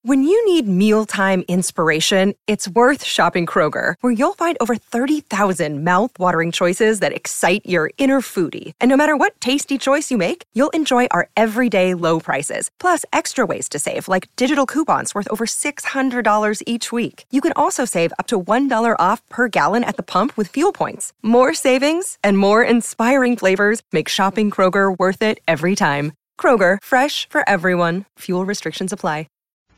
When you need mealtime inspiration, it's worth shopping Kroger, where you'll find over 30,000 mouth-watering choices that excite your inner foodie. And no matter what tasty choice you make, you'll enjoy our everyday low prices, plus extra ways to save, like digital coupons worth over $600 each week. You can also save up to $1 off per gallon at the pump with fuel points. More savings and more inspiring flavors make shopping Kroger worth it every time. Kroger, fresh for everyone. Fuel restrictions apply.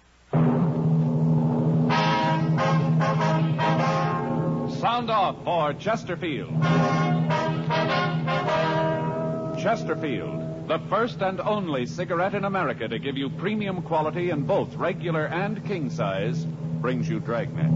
Sound off for Chesterfield. Chesterfield, the first and only cigarette in America to give you premium quality in both regular and king size, brings you Dragnet.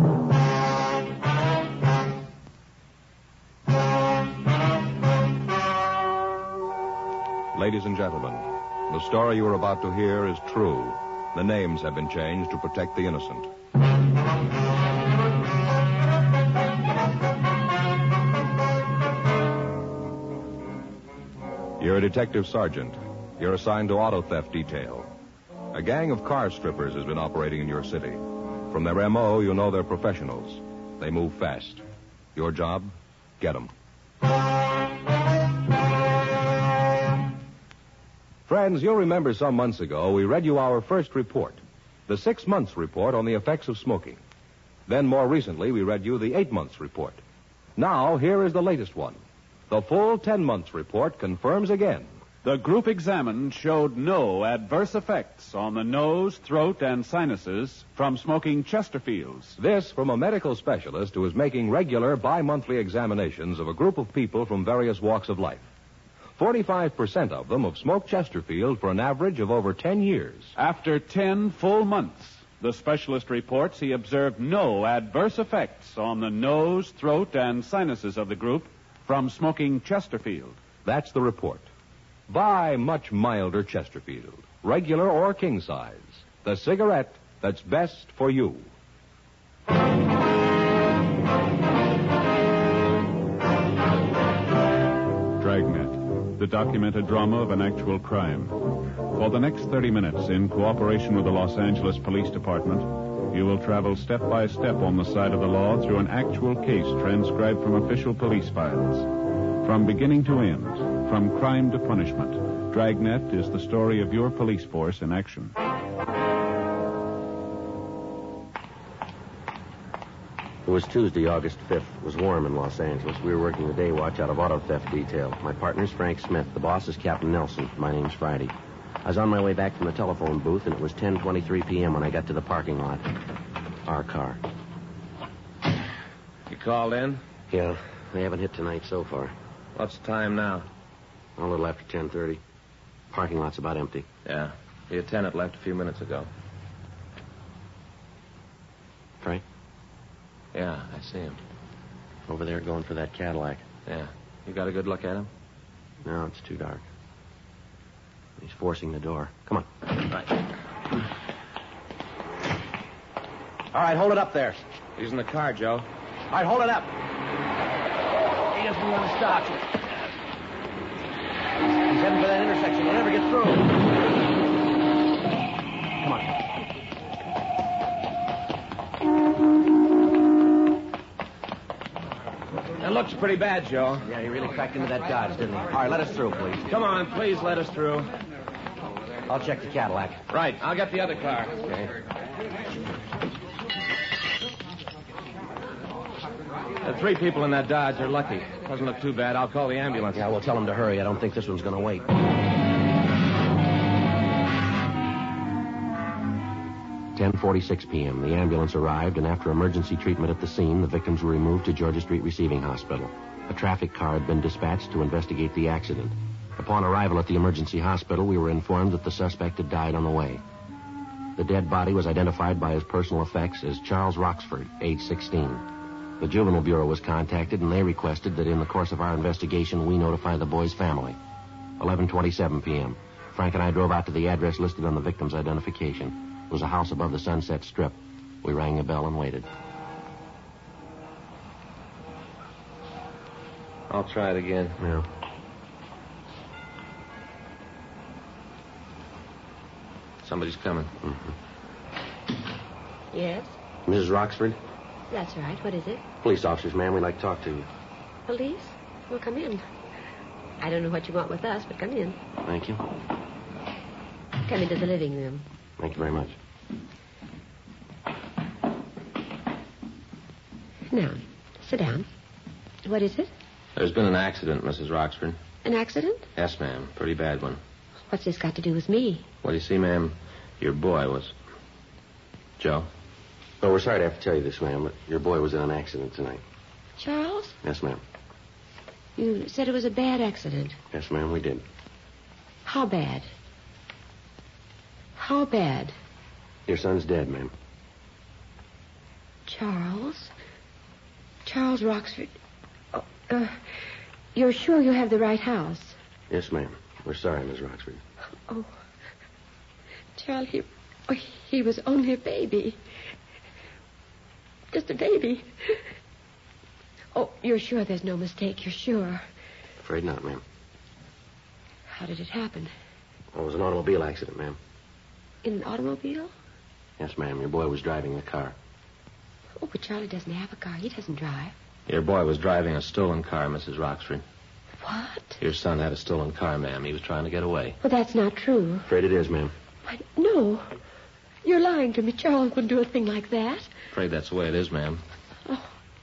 Ladies and gentlemen, the story you are about to hear is true. The names have been changed to protect the innocent. You're a detective sergeant. You're assigned to auto theft detail. A gang of car strippers has been operating in your city. From their M.O., you know they're professionals. They move fast. Your job? Get them. Friends, you'll remember some months ago we read you our first report, the 6 months report on the effects of smoking. Then more recently we read you the 8 months report. Now here is the latest one. The full 10 months report confirms again. The group examined showed no adverse effects on the nose, throat, and sinuses from smoking Chesterfields. This from a medical specialist who is making regular bi-monthly examinations of a group of people from various walks of life. 45% of them have smoked Chesterfield for an average of over 10 years. After 10 full months, the specialist reports he observed no adverse effects on the nose, throat, and sinuses of the group from smoking Chesterfield. That's the report. Buy much milder Chesterfield, regular or king size. The cigarette that's best for you. Dragnet, the documented drama of an actual crime. For the next 30 minutes, in cooperation with the Los Angeles Police Department, you will travel step by step on the side of the law through an actual case transcribed from official police files. From beginning to end, from crime to punishment, Dragnet is the story of your police force in action. It was Tuesday, August 5th. It was warm in Los Angeles. We were working the day watch out of auto theft detail. My partner's Frank Smith. The boss is Captain Nelson. My name's Friday. I was on my way back from the telephone booth, and it was 10:23 p.m. when I got to the parking lot. Our car. You called in? Yeah, they haven't hit tonight so far. What's the time now? A little after 10:30. Parking lot's about empty. Yeah. The attendant left a few minutes ago. Frank? Yeah, I see him. Over there going for that Cadillac. Yeah. You got a good look at him? No, it's too dark. He's forcing the door. Come on. Right. All right, hold it up there. He's in the car, Joe. All right, hold it up. He doesn't want to stop. He's heading for that intersection. He'll never get through. Come on. That looks pretty bad, Joe. Yeah, he really cracked into that Dodge, didn't he? All right, let us through, please. Come on, please let us through. I'll check the Cadillac. Right, I'll get the other car. Okay. The 3 people in that Dodge are lucky. Doesn't look too bad. I'll call the ambulance. Yeah, we'll tell him to hurry. I don't think this one's going to wait. 10:46 p.m. The ambulance arrived, and after emergency treatment at the scene, the victims were removed to Georgia Street Receiving Hospital. A traffic car had been dispatched to investigate the accident. Upon arrival at the emergency hospital, we were informed that the suspect had died on the way. The dead body was identified by his personal effects as Charles Roxford, age 16. The Juvenile Bureau was contacted, and they requested that in the course of our investigation, we notify the boy's family. 11:27 p.m. Frank and I drove out to the address listed on the victim's identification. It was a house above the Sunset Strip. We rang the bell and waited. I'll try it again. Yeah. Somebody's coming. Mm-hmm. Yes? Mrs. Roxford? That's right. What is it? Police officers, ma'am. We'd like to talk to you. Police? Well, come in. I don't know what you want with us, but come in. Thank you. Come into the living room. Thank you very much. Now, sit down. What is it? There's been an accident, Mrs. Roxford. An accident? Yes, ma'am. Pretty bad one. What's this got to do with me? Well, you see, ma'am, your boy was... Joe? Oh, we're sorry to have to tell you this, ma'am, but your boy was in an accident tonight. Charles? Yes, ma'am. You said it was a bad accident. Yes, ma'am, we did. How bad? How bad? Your son's dead, ma'am. Charles? Charles Roxford. Oh, you're sure you have the right house? Yes, ma'am. We're sorry, Miss Roxford. Oh, Charles, he was only a baby. Just a baby. Oh, you're sure there's no mistake? You're sure? Afraid not, ma'am. How did it happen? Well, it was an automobile accident, ma'am. In an automobile? Yes, ma'am. Your boy was driving the car. Oh, but Charlie doesn't have a car. He doesn't drive. Your boy was driving a stolen car, Mrs. Roxford. What? Your son had a stolen car, ma'am. He was trying to get away. Well, that's not true. Afraid it is, ma'am. Why, no. You're lying to me. Charles wouldn't do a thing like that. Afraid that's the way it is, ma'am. Oh,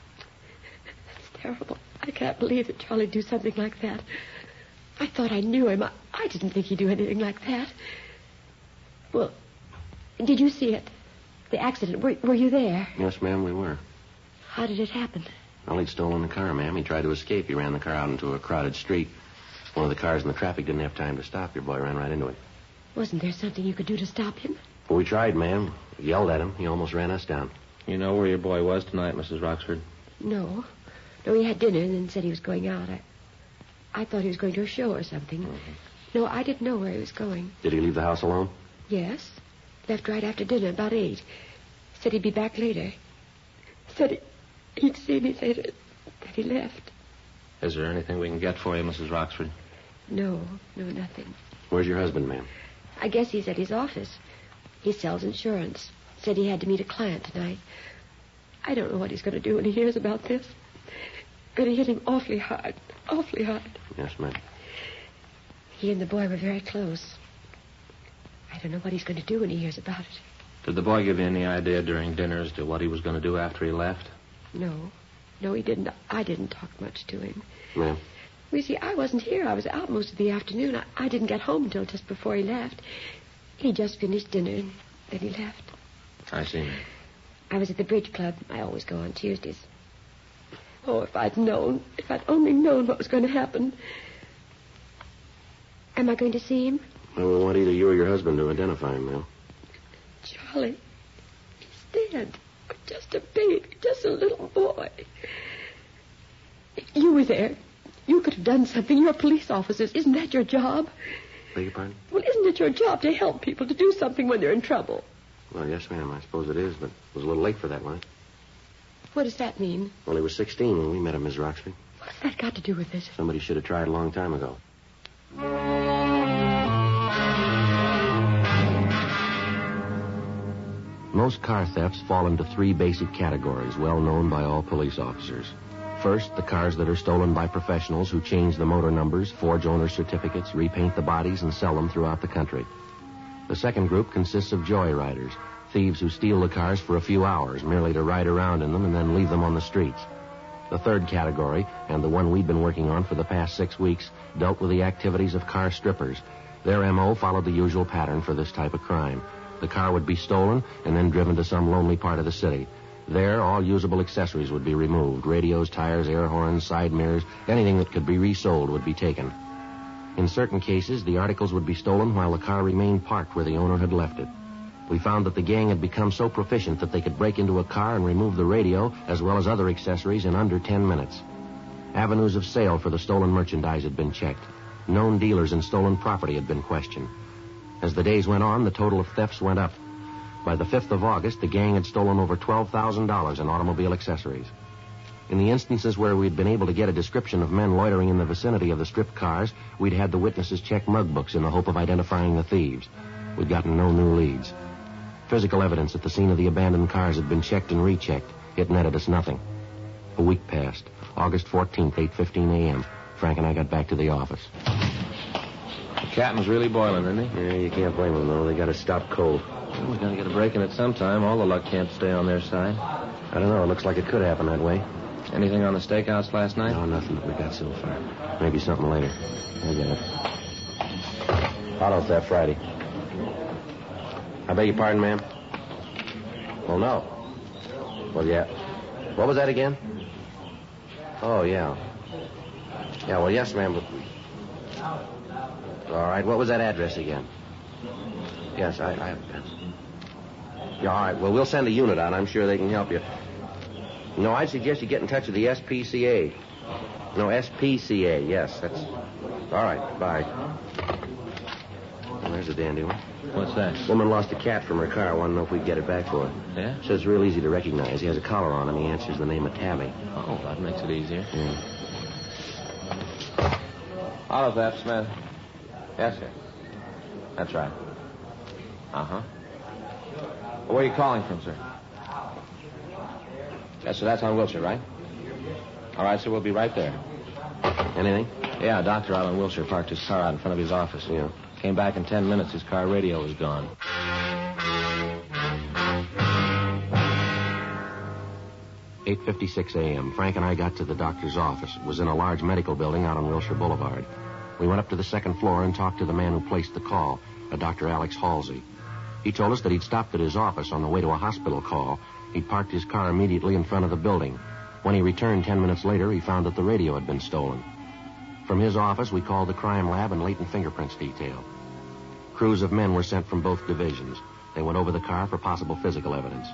that's terrible. I can't believe that Charlie'd do something like that. I thought I knew him. I didn't think he'd do anything like that. Well, did you see it? The accident. Were you there? Yes, ma'am, we were. How did it happen? Well, he'd stolen the car, ma'am. He tried to escape. He ran the car out into a crowded street. One of the cars in the traffic didn't have time to stop. Your boy ran right into it. Wasn't there something you could do to stop him? Well, we tried, ma'am. We yelled at him. He almost ran us down. You know where your boy was tonight, Mrs. Roxford? No. No, he had dinner and then said he was going out. I thought he was going to a show or something. Mm-hmm. No, I didn't know where he was going. Did he leave the house alone? Yes. Left right after dinner, about 8. Said he'd be back later. Said he'd see me later. That he left. Is there anything we can get for you, Mrs. Roxford? No, nothing. Where's your husband, ma'am? I guess he's at his office. He sells insurance. Said he had to meet a client tonight. I don't know what he's going to do when he hears about this. Going to hit him awfully hard. Awfully hard. Yes, ma'am. He and the boy were very close. I don't know what he's going to do when he hears about it. Did the boy give you any idea during dinner as to what he was going to do after he left? No, he didn't. I didn't talk much to him. Ma'am? You see, I wasn't here. I was out most of the afternoon. I didn't get home until just before he left. He just finished dinner and then he left. I see, ma'am. I was at the bridge club. I always go on Tuesdays. Oh, if I'd only known what was going to happen. Am I going to see him? Well, we want either you or your husband to identify him, ma'am. Charlie, he's dead. Just a baby, just a little boy. You were there. You could have done something. You're police officers. Isn't that your job? Beg your pardon? Well, isn't it your job to help people, to do something when they're in trouble? Well, yes, ma'am. I suppose it is, but it was a little late for that, wasn't it? What does that mean? Well, he was 16 when we met him, Miss Roxford. What's that got to do with it? Somebody should have tried a long time ago. Most car thefts fall into 3 basic categories, well known by all police officers. First, the cars that are stolen by professionals who change the motor numbers, forge owner certificates, repaint the bodies, and sell them throughout the country. The second group consists of joyriders, thieves who steal the cars for a few hours, merely to ride around in them and then leave them on the streets. The third category, and the one we've been working on for the past 6 weeks, dealt with the activities of car strippers. Their M.O. followed the usual pattern for this type of crime. The car would be stolen and then driven to some lonely part of the city. There, all usable accessories would be removed. Radios, tires, air horns, side mirrors, anything that could be resold would be taken. In certain cases, the articles would be stolen while the car remained parked where the owner had left it. We found that the gang had become so proficient that they could break into a car and remove the radio as well as other accessories in under 10 minutes. Avenues of sale for the stolen merchandise had been checked. Known dealers in stolen property had been questioned. As the days went on, the total of thefts went up. By the 5th of August, the gang had stolen over $12,000 in automobile accessories. In the instances where we'd been able to get a description of men loitering in the vicinity of the stripped cars, we'd had the witnesses check mug books in the hope of identifying the thieves. We'd gotten no new leads. Physical evidence at the scene of the abandoned cars had been checked and rechecked. It netted us nothing. A week passed. August 14th, 8:15 a.m. Frank and I got back to the office. The captain's really boiling, isn't he? Yeah, you can't blame them, though. They got to stop cold. Well, we got to get a break in it sometime. All the luck can't stay on their side. I don't know. It looks like it could happen that way. Anything on the stakeouts last night? No, nothing that we got so far. Maybe something later. I get it. Auto theft Friday. I beg your pardon, ma'am? Well, no. Well, yeah. What was that again? Oh, yeah. Yeah, well, yes, ma'am, but... All right, what was that address again? Yes, I have a pen. Yeah, all right, well, we'll send a unit out. I'm sure they can help you. No, I'd suggest you get in touch with the SPCA. No, SPCA, yes, that's... All right, bye. Well, there's a dandy one. What's that? Woman lost a cat from her car. I want to know if we can get it back for her. Yeah? Says it's real easy to recognize. He has a collar on him. He answers the name of Tabby. Oh, that makes it easier. Yeah. Auto theft, Smith. Yes, sir. That's right. Uh-huh. Where are you calling from, sir? Yes, sir, that's on Wilshire, right? All right, sir, we'll be right there. Anything? Yeah, a doctor out on Wilshire parked his car out in front of his office. Yeah. Came back in 10 minutes. His car radio was gone. "8:56 a.m. Frank and I got to the doctor's office. It was in a large medical building out on Wilshire Boulevard. We went up to the second floor and talked to the man who placed the call, a Dr. Alex Halsey. He told us that he'd stopped at his office on the way to a hospital call. He'd parked his car immediately in front of the building. When he returned 10 minutes later, he found that the radio had been stolen. From his office, we called the crime lab and latent fingerprints detail. Crews of men were sent from both divisions. They went over the car for possible physical evidence.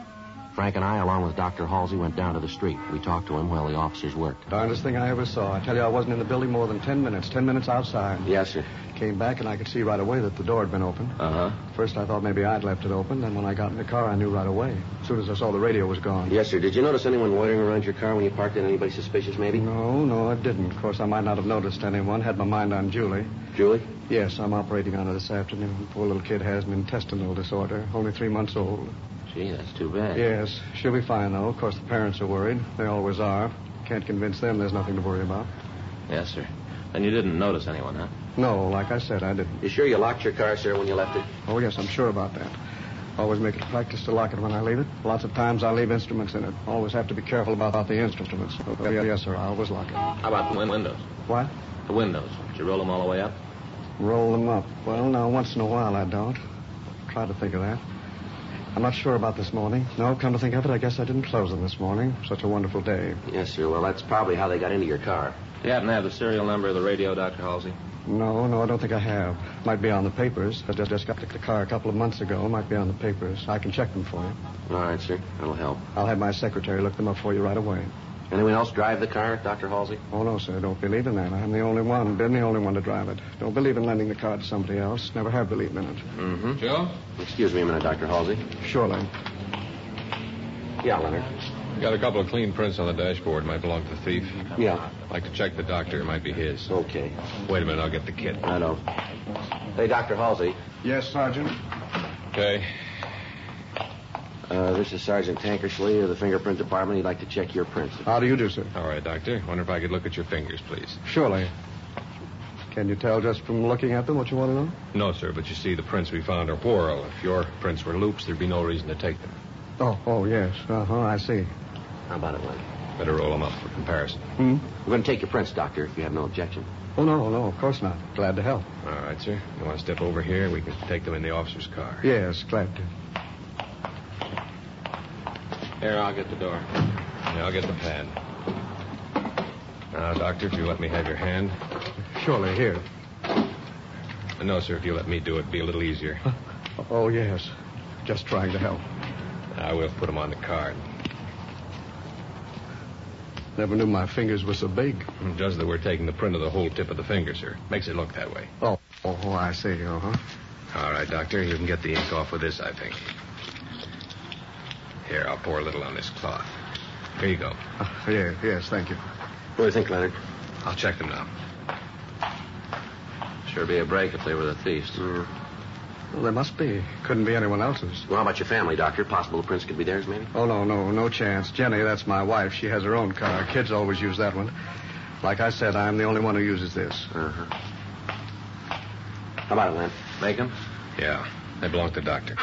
Frank and I, along with Dr. Halsey, went down to the street. We talked to him while the officers worked. Darndest thing I ever saw. I tell you, I wasn't in the building more than 10 minutes. 10 minutes outside. Yes, sir. Came back, and I could see right away that the door had been open. Uh-huh. First, I thought maybe I'd left it open. Then when I got in the car, I knew right away. As soon as I saw the radio was gone. Yes, sir. Did you notice anyone loitering around your car when you parked it? Anybody suspicious, maybe? No, I didn't. Of course, I might not have noticed anyone. Had my mind on Julie. Julie? Yes, I'm operating on her this afternoon. Poor little kid has an intestinal disorder. Only 3 months old. Gee, that's too bad. Yes, she'll be fine, though. Of course, the parents are worried. They always are. Can't convince them there's nothing to worry about. Yes, sir. And you didn't notice anyone, huh? No, like I said, I didn't. You sure you locked your car, sir, when you left it? Oh, yes, I'm sure about that. Always make it a practice to lock it when I leave it. Lots of times I leave instruments in it. Always have to be careful about the instruments. Oh, yes, sir, I always lock it. How about the windows? What? The windows. Did you roll them all the way up? Roll them up. Well, now, once in a while I don't. Try to think of that. I'm not sure about this morning. No, come to think of it, I guess I didn't close them this morning. Such a wonderful day. Yes, sir. Well, that's probably how they got into your car. Do you happen to have the serial number of the radio, Dr. Halsey? No, I don't think I have. Might be on the papers. I just got the car a couple of months ago. Might be on the papers. I can check them for you. All right, sir. That'll help. I'll have my secretary look them up for you right away. Anyone else drive the car, Dr. Halsey? Oh, no, sir. Don't believe in that. I'm the only one. Been the only one to drive it. Don't believe in lending the car to somebody else. Never have believed in it. Mm-hmm. Joe? Excuse me a minute, Dr. Halsey. Surely. Yeah, Leonard. Got a couple of clean prints on the dashboard. Might belong to the thief. Yeah. I'd like to check the doctor. It might be his. Okay. Wait a minute. I'll get the kit. I know. Hey, Dr. Halsey. Yes, Sergeant. Okay. This is Sergeant Tankersley of the fingerprint department. He'd like to check your prints. How do you do, sir? All right, Doctor. Wonder if I could look at your fingers, please. Surely. Can you tell just from looking at them what you want to know? No, sir, but you see, the prints we found are whorl. If your prints were loops, there'd be no reason to take them. Oh, yes. I see. How about it, Len? Better roll them up for comparison. Hmm? We're going to take your prints, Doctor, if you have no objection. Oh, no, of course not. Glad to help. All right, sir. You want to step over here? We can take them in the officer's car. Yes, glad to. Here, I'll get the door. Yeah, I'll get the pad. Now, Doctor, if you let me have your hand. Surely, here. No, sir, if you let me do it, it'd be a little easier. Oh, yes. Just trying to help. I will put them on the card. Never knew my fingers were so big. Just that we're taking the print of the whole tip of the finger, sir. Makes it look that way. Oh, I see. Uh-huh. All right, Doctor, you can get the ink off with this, I think. Here, I'll pour a little on this cloth. Here you go. Yes, thank you. What do you think, Leonard? I'll check them now. Sure be a break if they were the thieves. Well, there must be. Couldn't be anyone else's. Well, how about your family, Doctor? Possible the prince could be theirs, maybe? Oh, no chance. Jenny, that's my wife. She has her own car. Kids always use that one. Like I said, I'm the only one who uses this. Uh-huh. How about it, Len? Make 'em? Yeah, they belong to the doctor.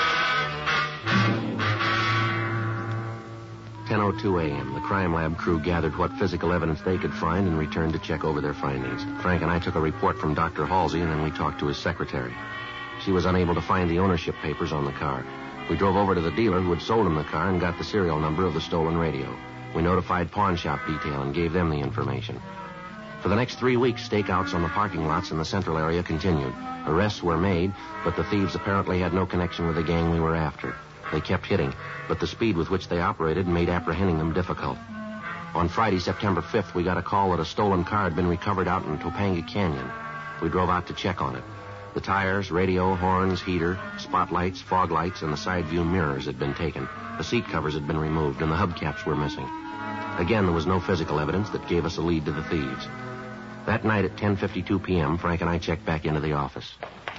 10:02 a.m. The crime lab crew gathered what physical evidence they could find and returned to check over their findings. Frank and I took a report from Dr. Halsey, and then we talked to his secretary. She was unable to find the ownership papers on the car. We drove over to the dealer who had sold him the car and got the serial number of the stolen radio. We notified pawn shop detail and gave them the information. For the next 3 weeks, stakeouts on the parking lots in the central area continued. Arrests were made, but the thieves apparently had no connection with the gang we were after. They kept hitting, but the speed with which they operated made apprehending them difficult. On Friday, September 5th, we got a call that a stolen car had been recovered out in Topanga Canyon. We drove out to check on it. The tires, radio, horns, heater, spotlights, fog lights, and the side view mirrors had been taken. The seat covers had been removed, and the hubcaps were missing. Again, there was no physical evidence that gave us a lead to the thieves. That night at 10:52 p.m., Frank and I checked back into the office.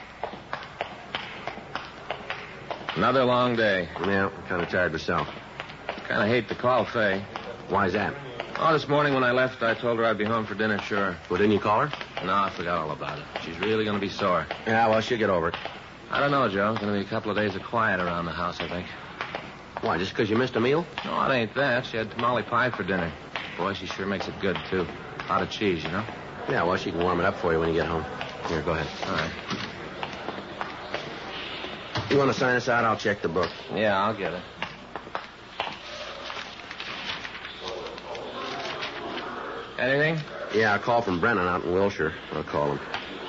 Another long day. Yeah, I'm kind of tired myself. Kind of hate to call Faye. Why's that? Oh, this morning when I left, I told her I'd be home for dinner, sure. Well, didn't you call her? No, I forgot all about it. She's really going to be sore. Yeah, well, she'll get over it. I don't know, Joe. It's going to be a couple of days of quiet around the house, I think. Why, just because you missed a meal? No, it ain't that. She had tamale pie for dinner. Boy, she sure makes it good, too. A lot of cheese, you know? Yeah, well, she can warm it up for you when you get home. Here, go ahead. All right. You want to sign us out? I'll check the book. Yeah, I'll get it. Anything? Yeah, a call from Brennan out in Wilshire. I'll call him.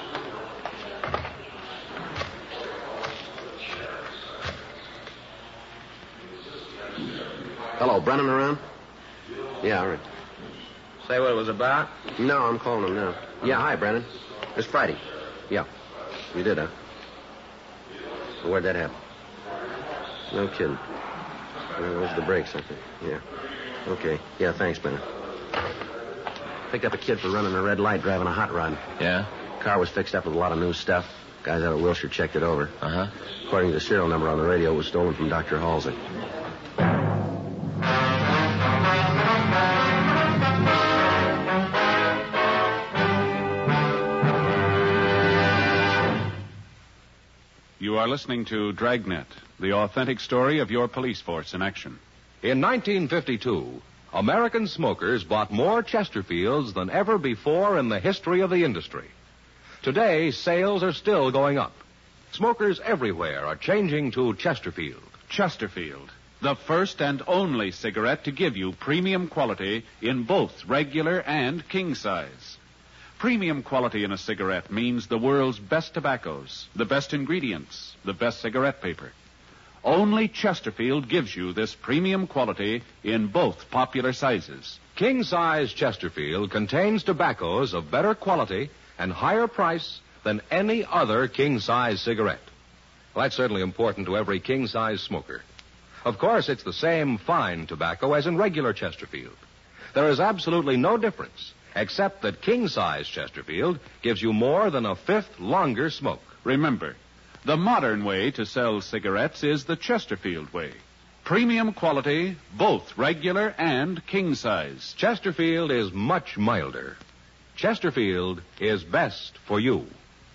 Hello, Brennan around? Yeah, all right. Say what it was about? No, I'm calling him now. Yeah, hi, Brennan. It's Friday. Yeah. You did, huh? Well, where'd that happen? No kidding. Well, those are the brakes, I think. Yeah. Okay. Yeah, thanks, Brennan. Picked up a kid for running a red light driving a hot rod. Yeah? Car was fixed up with a lot of new stuff. Guys out of Wilshire checked it over. Uh-huh. According to the serial number on the radio, it was stolen from Dr. Halsey. You are listening to Dragnet, the authentic story of your police force in action. In 1952, American smokers bought more Chesterfields than ever before in the history of the industry. Today, sales are still going up. Smokers everywhere are changing to Chesterfield. Chesterfield, the first and only cigarette to give you premium quality in both regular and king size. Premium quality in a cigarette means the world's best tobaccos, the best ingredients, the best cigarette paper. Only Chesterfield gives you this premium quality in both popular sizes. King-size Chesterfield contains tobaccos of better quality and higher price than any other king-size cigarette. Well, that's certainly important to every king-size smoker. Of course, it's the same fine tobacco as in regular Chesterfield. There is absolutely no difference, except that king-size Chesterfield gives you more than a fifth longer smoke. Remember, the modern way to sell cigarettes is the Chesterfield way. Premium quality, both regular and king size. Chesterfield is much milder. Chesterfield is best for you.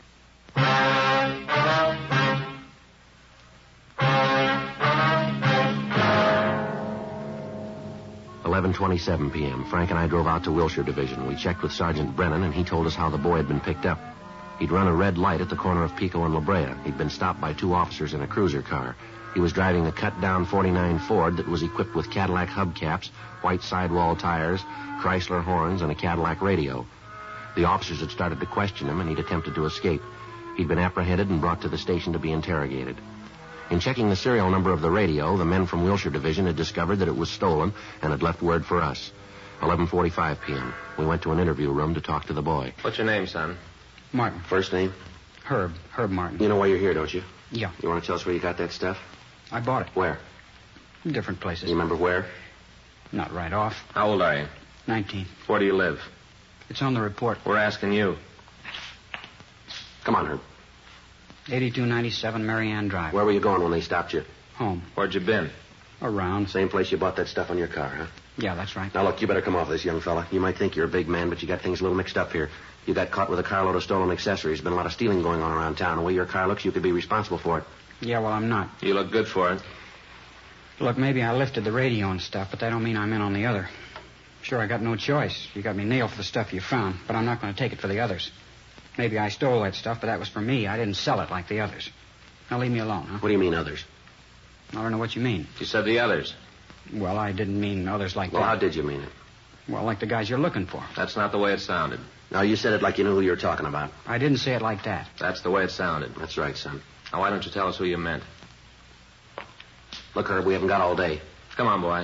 11:27 p.m. Frank and I drove out to Wilshire Division. We checked with Sergeant Brennan, and he told us how the boy had been picked up. He'd run a red light at the corner of Pico and La Brea. He'd been stopped by two officers in a cruiser car. He was driving a cut-down 49 Ford that was equipped with Cadillac hubcaps, white sidewall tires, Chrysler horns, and a Cadillac radio. The officers had started to question him, and he'd attempted to escape. He'd been apprehended and brought to the station to be interrogated. In checking the serial number of the radio, the men from Wilshire Division had discovered that it was stolen and had left word for us. 11:45 p.m. We went to an interview room to talk to the boy. What's your name, son? Martin. First name? Herb Martin. You know why you're here, don't you? Yeah. You want to tell us where you got that stuff? I bought it. Where? In different places. You remember where? Not right off. How old are you? 19. Where do you live? It's on the report. We're asking you. Come on, Herb. 8297 Marianne Drive. Where were you going when they stopped you? Home. Where'd you been? Around. Same place you bought that stuff on your car, huh? Yeah, that's right. Now, look, you better come off this, young fella. You might think you're a big man, but you got things a little mixed up here. You got caught with a carload of stolen accessories. There's been a lot of stealing going on around town. The way your car looks, you could be responsible for it. Yeah, well, I'm not. You look good for it. Look, maybe I lifted the radio and stuff, but that don't mean I'm in on the other. Sure, I got no choice. You got me nailed for the stuff you found, but I'm not going to take it for the others. Maybe I stole that stuff, but that was for me. I didn't sell it like the others. Now leave me alone, huh? What do you mean, others? I don't know what you mean. You said the others. Well, I didn't mean others like Well, that. how did you mean it? Well, like the guys you're looking for. That's not the way it sounded. No, you said it like you knew who you were talking about. I didn't say it like that. That's the way it sounded. That's right, son. Now, why don't you tell us who you meant? Look, Herb, we haven't got all day. Come on, boy.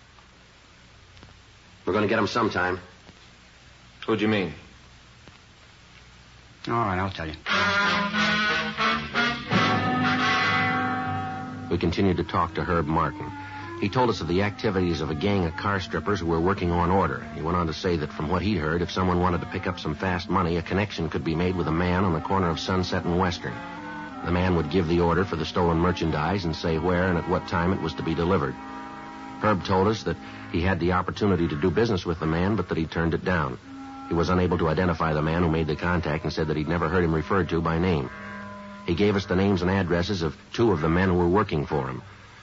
We're going to get him sometime. Who'd you mean? All right, I'll tell you. We continued to talk to Herb Martin. He told us of the activities of a gang of car strippers who were working on order. He went on to say that from what he'd heard, if someone wanted to pick up some fast money, a connection could be made with a man on the corner of Sunset and Western. The man would give the order for the stolen merchandise and say where and at what time it was to be delivered. Herb told us that he had the opportunity to do business with the man, but that he turned it down. He was unable to identify the man who made the contact and said that he'd never heard him referred to by name. He gave us the names and addresses of two of the men who were working for him.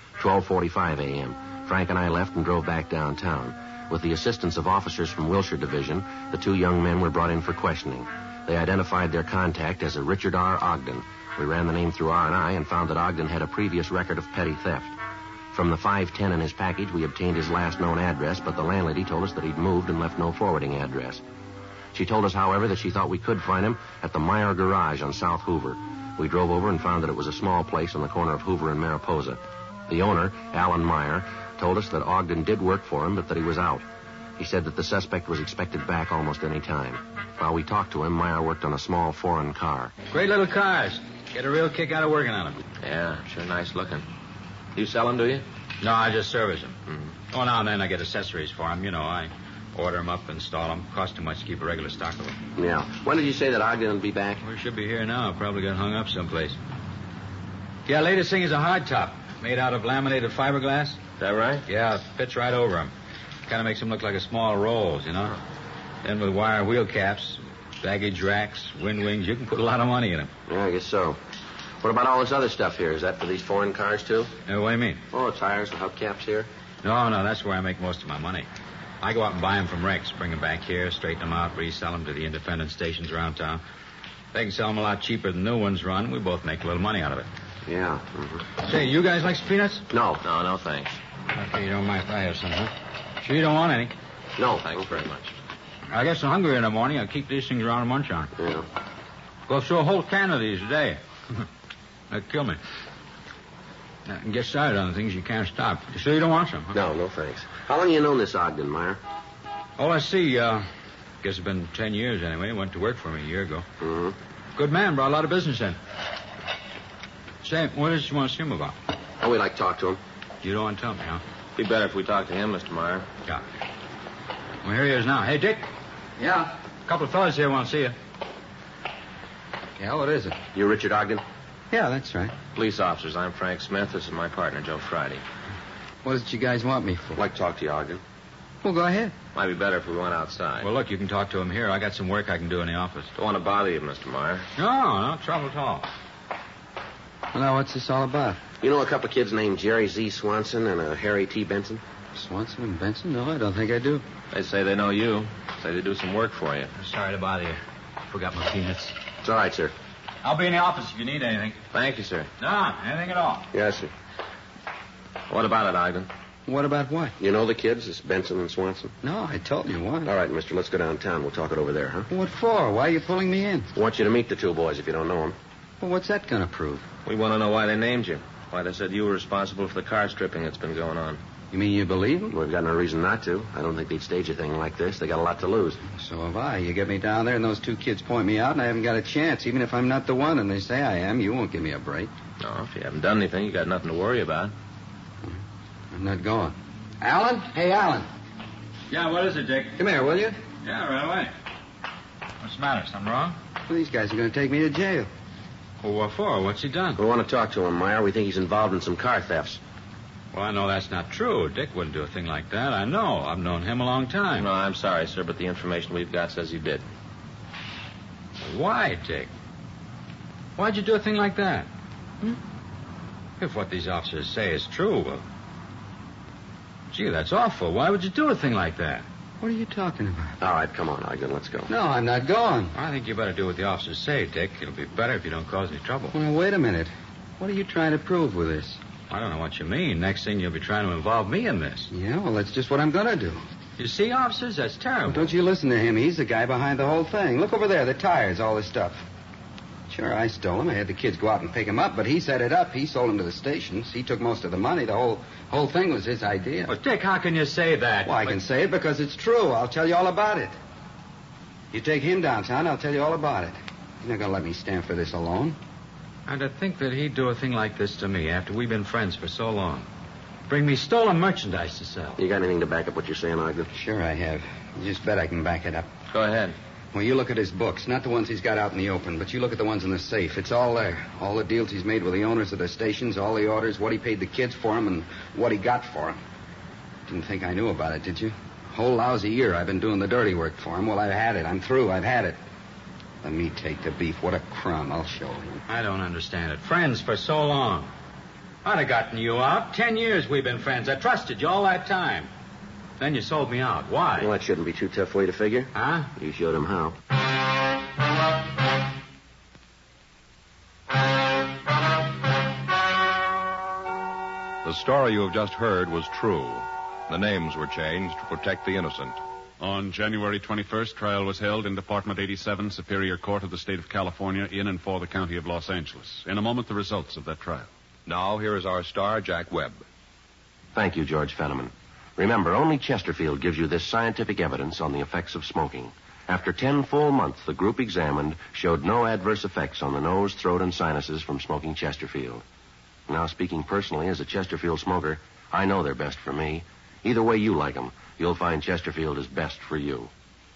12:45 a.m., Frank and I left and drove back downtown. With the assistance of officers from Wilshire Division, the two young men were brought in for questioning. They identified their contact as a Richard R. Ogden. We ran the name through R&I and found that Ogden had a previous record of petty theft. From the 510 in his package, we obtained his last known address, but the landlady told us that he'd moved and left no forwarding address. She told us, however, that she thought we could find him at the Meyer Garage on South Hoover. We drove over and found that it was a small place on the corner of Hoover and Mariposa. The owner, Alan Meyer, told us that Ogden did work for him, but that he was out. He said that the suspect was expected back almost any time. While we talked to him, Meyer worked on a small foreign car. Great little cars. Get a real kick out of working on them. Yeah, sure nice looking. You sell them, do you? No, I just service them. Mm-hmm. Oh, now and then I get accessories for them. You know, I order them up, install them. Cost too much to keep a regular stock of them. Yeah. When did you say that Ogden would be back? We should be here now. Probably got hung up someplace. Yeah, latest thing is a hardtop. Made out of laminated fiberglass. Is that right? Yeah, fits right over them. Kind of makes them look like a small rolls, you know. Then with wire wheel caps, baggage racks, wind wings, you can put a lot of money in them. Yeah, I guess so. What about all this other stuff here? Is that for these foreign cars, too? What do you mean? Oh, tires and hubcaps here? No, that's where I make most of my money. I go out and buy them from wrecks, bring them back here, straighten them out, resell them to the independent stations around town. They can sell them a lot cheaper than new ones run. We both make a little money out of it. Yeah. Mm-hmm. Say, you guys like some peanuts? No, thanks. Okay, you don't mind if I have some, huh? Sure you don't want any? No, thanks very much. I get so hungry in the morning, I keep these things around to munch on. Yeah. Go through a whole can of these a day. That'd kill me. I can get started on the things you can't stop. You sure you don't want some? Huh? No, thanks. How long you known this Ogden, Meyer? Oh, I see. Guess it's been 10 years anyway. Went to work for me a year ago. Mm-hmm. Good man, brought a lot of business in. Say, what did you want to see him about? Oh, we'd like to talk to him. You don't want to tell me, huh? Be better if we talked to him, Mr. Meyer. Yeah. Well, here he is now. Hey, Dick. Yeah? A couple of fellas here want to see you. Yeah, what is it? You Richard Ogden? Yeah, that's right. Police officers. I'm Frank Smith. This is my partner, Joe Friday. What did you guys want me for? I'd like to talk to you, Ogden. Well, go ahead. Might be better if we went outside. Well, look, you can talk to him here. I got some work I can do in the office. Don't want to bother you, Mr. Meyer. No trouble at all. Well, now, what's this all about? You know a couple of kids named Jerry Z. Swanson and Harry T. Benson? Swanson and Benson? No, I don't think I do. They say they know you. Say they do some work for you. Sorry to bother you. Forgot my peanuts. It's all right, sir. I'll be in the office if you need anything. Thank you, sir. No, anything at all. Yes, sir. What about it, Ogden? What about what? You know the kids, it's Benson and Swanson? No, I told you what. All right, mister, let's go downtown. We'll talk it over there, huh? What for? Why are you pulling me in? I want you to meet the two boys if you don't know them. Well, what's that going to prove? We want to know why they named you. Why they said you were responsible for the car stripping that's been going on. You mean you believe them? We've got no reason not to. I don't think they'd stage a thing like this. They got a lot to lose. So have I. You get me down there and those two kids point me out and I haven't got a chance. Even if I'm not the one and they say I am, you won't give me a break. No, if you haven't done anything, you got nothing to worry about. I'm not going. Alan? Hey, Alan. Yeah, what is it, Dick? Come here, will you? Yeah, right away. What's the matter? Something wrong? Well, these guys are going to take me to jail. Well, what for? What's he done? We want to talk to him, Meyer. We think he's involved in some car thefts. Well, I know that's not true. Dick wouldn't do a thing like that. I know. I've known him a long time. No, I'm sorry, sir, but the information we've got says he did. Why, Dick? Why'd you do a thing like that? If what these officers say is true, well... Gee, that's awful. Why would you do a thing like that? What are you talking about? All right, come on, Ogden. Let's go. No, I'm not going. I think you better do what the officers say, Dick. It'll be better if you don't cause any trouble. Well, wait a minute. What are you trying to prove with this? I don't know what you mean. Next thing you'll be trying to involve me in this. Yeah, well, that's just what I'm going to do. You see, officers, that's terrible. Well, don't you listen to him. He's the guy behind the whole thing. Look over there, the tires, all this stuff. Sure, I stole him. I had the kids go out and pick him up, but he set it up. He sold him to the stations. He took most of the money. The whole thing was his idea. Well, Dick, how can you say that? Well, I can say it because it's true. I'll tell you all about it. You take him downtown, I'll tell you all about it. You're not going to let me stand for this alone. And to think that he'd do a thing like this to me after we've been friends for so long. Bring me stolen merchandise to sell. You got anything to back up what you're saying, Ogden? Sure I have. You just bet I can back it up. Go ahead. Well, you look at his books, not the ones he's got out in the open, but you look at the ones in the safe. It's all there. All the deals he's made with the owners of the stations, all the orders, what he paid the kids for them, and what he got for them. Didn't think I knew about it, did you? Whole lousy year I've been doing the dirty work for him. Well, I've had it. I'm through. I've had it. Let me take the beef. What a crumb. I'll show him. I don't understand it. Friends for so long. I'd have gotten you out. 10 years we've been friends. I trusted you all that time. Then you sold me out. Why? Well, that shouldn't be too tough for you to figure. Huh? You showed him how. The story you have just heard was true. The names were changed to protect the innocent. On January 21st, trial was held in Department 87, Superior Court of the State of California, in and for the County of Los Angeles. In a moment, the results of that trial. Now, here is our star, Jack Webb. Thank you, George Fenneman. Remember, only Chesterfield gives you this scientific evidence on the effects of smoking. After 10 full months, the group examined showed no adverse effects on the nose, throat, and sinuses from smoking Chesterfield. Now, speaking personally as a Chesterfield smoker, I know they're best for me. Either way you like them, you'll find Chesterfield is best for you.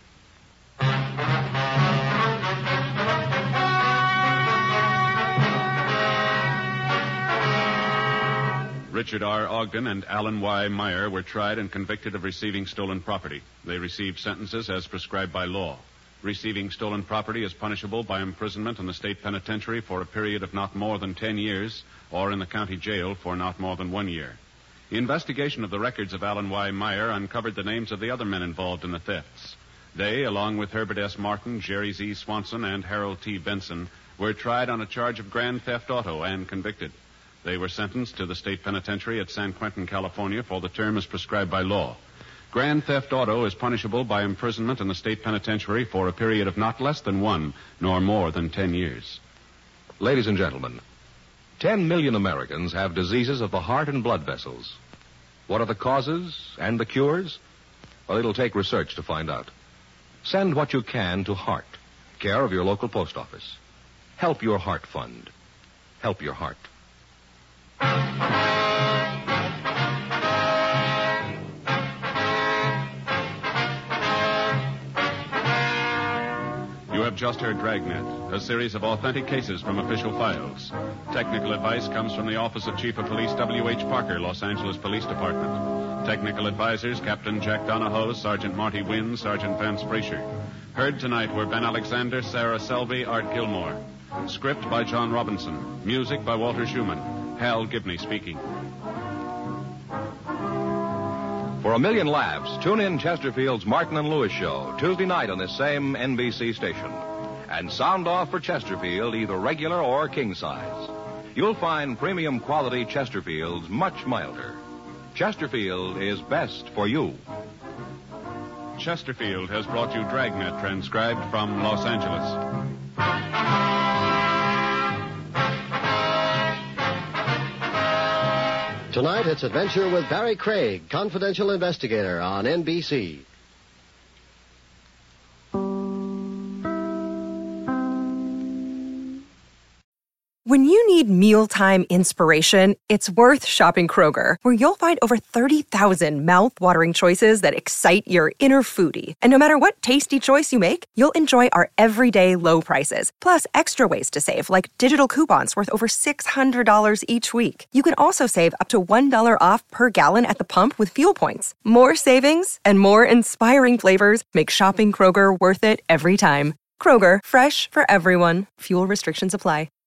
Richard R. Ogden and Alan Y. Meyer were tried and convicted of receiving stolen property. They received sentences as prescribed by law. Receiving stolen property is punishable by imprisonment in the state penitentiary for a period of not more than 10 years or in the county jail for not more than 1 year. The investigation of the records of Alan Y. Meyer uncovered the names of the other men involved in the thefts. They, along with Herbert S. Martin, Jerry Z. Swanson, and Harold T. Benson, were tried on a charge of grand theft auto and convicted. They were sentenced to the state penitentiary at San Quentin, California, for the term as prescribed by law. Grand theft auto is punishable by imprisonment in the state penitentiary for a period of not less than 1 nor more than 10 years. Ladies and gentlemen, 10 million Americans have diseases of the heart and blood vessels. What are the causes and the cures? Well, it'll take research to find out. Send what you can to Heart, care of your local post office. Help your heart fund. Help your heart. You have just heard Dragnet, a series of authentic cases from official files. Technical advice comes from the Office of Chief of Police W.H. Parker, Los Angeles Police Department. Technical advisors, Captain Jack Donahoe, Sergeant Marty Wynn, Sergeant Vance Frazier. Heard tonight were Ben Alexander, Sarah Selby, Art Gilmore. Script by John Robinson. Music by Walter Schumann. Hal Gibney speaking. For a million laughs, tune in Chesterfield's Martin and Lewis show Tuesday night on this same NBC station. And sound off for Chesterfield, either regular or king size. You'll find premium quality Chesterfields much milder. Chesterfield is best for you. Chesterfield has brought you Dragnet, transcribed from Los Angeles. Tonight, it's Adventure with Barry Craig, confidential investigator on NBC. When you need mealtime inspiration, it's worth shopping Kroger, where you'll find over 30,000 mouth-watering choices that excite your inner foodie. And no matter what tasty choice you make, you'll enjoy our everyday low prices, plus extra ways to save, like digital coupons worth over $600 each week. You can also save up to $1 off per gallon at the pump with fuel points. More savings and more inspiring flavors make shopping Kroger worth it every time. Kroger, fresh for everyone. Fuel restrictions apply.